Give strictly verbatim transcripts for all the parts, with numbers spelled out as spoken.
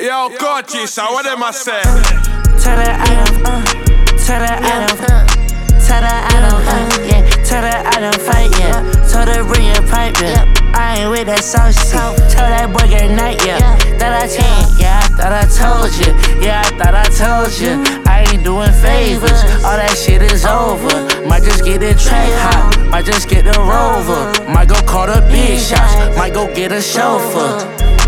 Yo, Gorgeous, what am I saying? Tell that I don't, uh, tell that I don't, tell that I don't, uh, yeah, tell that I don't fight, yeah. Told her bring your pipe, yeah. I ain't with that sauce shit. Tell that boy get night, yeah. Thought I changed, yeah, I thought I told you, yeah, I thought I told you. I ain't doing favors, all that shit is over. Might just get the track hot, might just get the rover. Might go call the big shots, might go get a chauffeur.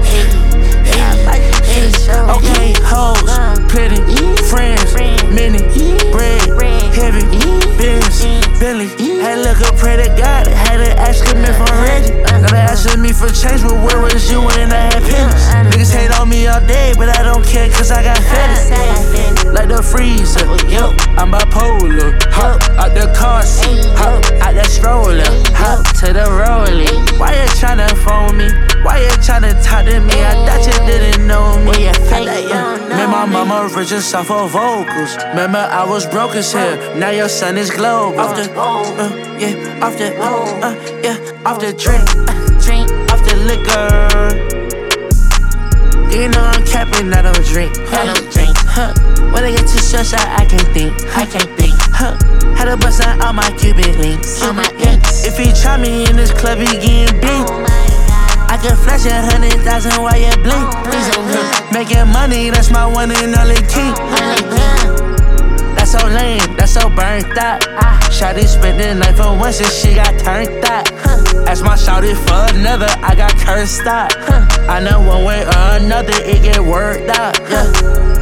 Okay, hoes, pretty, friends, many, bread, heavy, Benz, Billy. Had look up, pray to God, had to ask him if I'm ready. Now they asking me for change, but where was you when I had pennies? Niggas hate on me all day, but I don't care cause I got fetish. Like the freezer, yo, I'm bipolar. Hop out the car seat, hop out the stroller, hop to the rolling. Why you tryna phone me? Why you tryna talk to me? I thought you didn't know me. Man, my mama rich and soft for vocals. Remember I was broke as hell, now your son is global. Off the, uh, yeah, off the, uh, yeah, off the drink, uh, drink, off the liquor. You know I'm capping, I don't drink, I don't drink, huh. When I get too stressed out, I can't think, I can't think, huh. Had to bust out all my Cuban links, all my links. If he try me in this club, he getting big. I can flash a hundred thousand while you blink. Making money, that's my one and only key. That's so lame, that's so burnt out. Shawty spent the night for once and she got turned out. Ask my shawty for another, I got cursed out. I know one way or another it get worked out. Yeah.